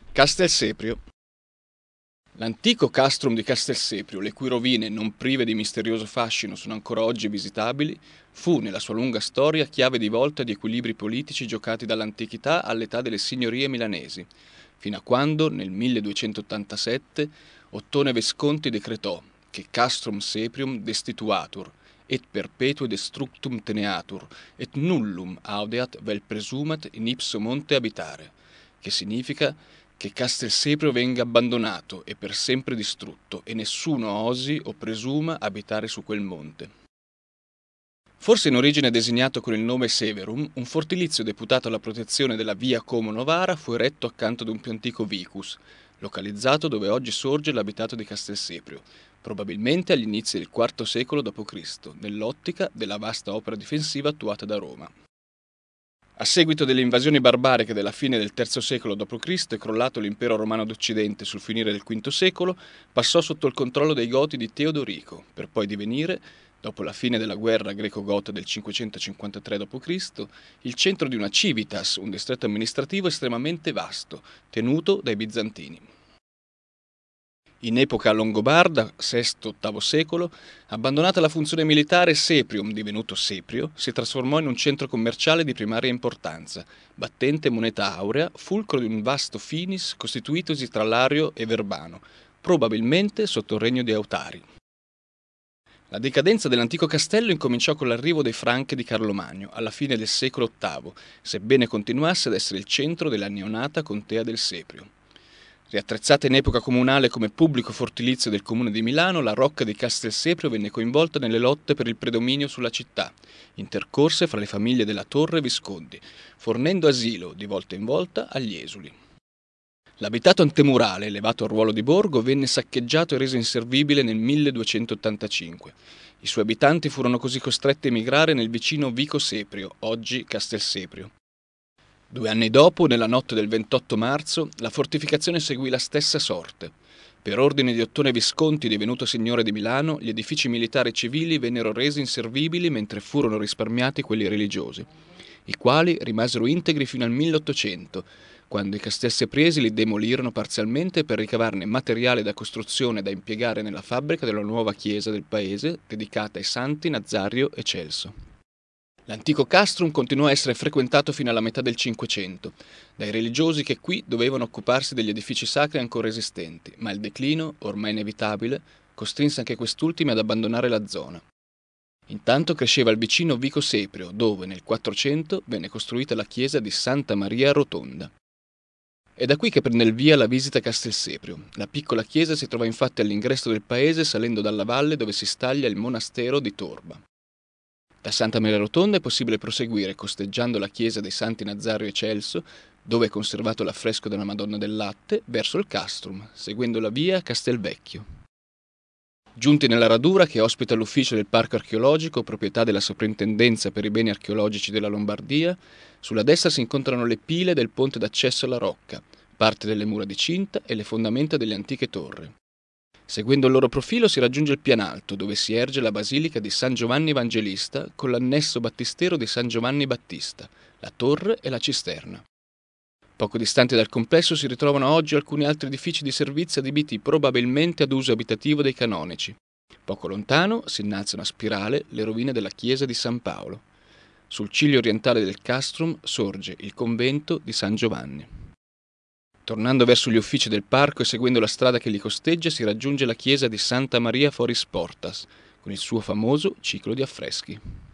Castelseprio. L'antico castrum di Castelseprio, le cui rovine, non prive di misterioso fascino, sono ancora oggi visitabili, fu, nella sua lunga storia, chiave di volta di equilibri politici giocati dall'antichità all'età delle signorie milanesi, fino a quando, nel 1287, Ottone Visconti decretò che castrum seprium destituatur, et perpetue destructum teneatur, et nullum audeat vel presumat in ipso monte abitare, che significa che Castelseprio venga abbandonato e per sempre distrutto, e nessuno osi o presuma abitare su quel monte. Forse in origine designato con il nome Severum, un fortilizio deputato alla protezione della via Como Novara fu eretto accanto ad un più antico vicus, localizzato dove oggi sorge l'abitato di Castelseprio, probabilmente agli inizi del IV secolo d.C., nell'ottica della vasta opera difensiva attuata da Roma. A seguito delle invasioni barbariche della fine del III secolo d.C. e crollato l'impero romano d'Occidente sul finire del V secolo, passò sotto il controllo dei Goti di Teodorico, per poi divenire, dopo la fine della guerra greco-gota del 553 d.C., il centro di una civitas, un distretto amministrativo estremamente vasto, tenuto dai bizantini. In epoca longobarda, VI-VIII secolo, abbandonata la funzione militare, Seprium, divenuto Seprio, si trasformò in un centro commerciale di primaria importanza, battente moneta aurea, fulcro di un vasto finis costituitosi tra Lario e Verbano, probabilmente sotto il regno di Autari. La decadenza dell'antico castello incominciò con l'arrivo dei Franchi di Carlo Magno, alla fine del secolo VIII, sebbene continuasse ad essere il centro della neonata contea del Seprio. Riattrezzata in epoca comunale come pubblico fortilizio del comune di Milano, la rocca di Castelseprio venne coinvolta nelle lotte per il predominio sulla città, intercorse fra le famiglie della Torre e Visconti, fornendo asilo, di volta in volta, agli esuli. L'abitato antemurale, elevato al ruolo di borgo, venne saccheggiato e reso inservibile nel 1285. I suoi abitanti furono così costretti a emigrare nel vicino Vico Seprio, oggi Castelseprio. 2 anni dopo, nella notte del 28 marzo, la fortificazione seguì la stessa sorte. Per ordine di Ottone Visconti, divenuto signore di Milano, gli edifici militari e civili vennero resi inservibili mentre furono risparmiati quelli religiosi, i quali rimasero integri fino al 1800, quando i castelsepriesi li demolirono parzialmente per ricavarne materiale da costruzione da impiegare nella fabbrica della nuova chiesa del paese, dedicata ai santi Nazario e Celso. L'antico castrum continuò a essere frequentato fino alla metà del Cinquecento, dai religiosi che qui dovevano occuparsi degli edifici sacri ancora esistenti, ma il declino, ormai inevitabile, costrinse anche quest'ultimi ad abbandonare la zona. Intanto cresceva il vicino Vico Seprio, dove nel 400 venne costruita la chiesa di Santa Maria Rotonda. È da qui che prende il via la visita a Castelseprio. La piccola chiesa si trova infatti all'ingresso del paese salendo dalla valle dove si staglia il monastero di Torba. Da Santa Maria Rotonda è possibile proseguire costeggiando la chiesa dei Santi Nazario e Celso, dove è conservato l'affresco della Madonna del Latte, verso il castrum, seguendo la via Castelvecchio. Giunti nella radura che ospita l'ufficio del Parco archeologico, proprietà della Soprintendenza per i beni archeologici della Lombardia, sulla destra si incontrano le pile del ponte d'accesso alla rocca, parte delle mura di cinta e le fondamenta delle antiche torri. Seguendo il loro profilo si raggiunge il pianalto, dove si erge la basilica di San Giovanni Evangelista con l'annesso battistero di San Giovanni Battista, la torre e la cisterna. Poco distanti dal complesso si ritrovano oggi alcuni altri edifici di servizio adibiti probabilmente ad uso abitativo dei canonici. Poco lontano si innalzano a spirale le rovine della chiesa di San Paolo. Sul ciglio orientale del castrum sorge il convento di San Giovanni. Tornando verso gli uffici del parco e seguendo la strada che li costeggia si raggiunge la chiesa di Santa Maria Foris Portas, con il suo famoso ciclo di affreschi.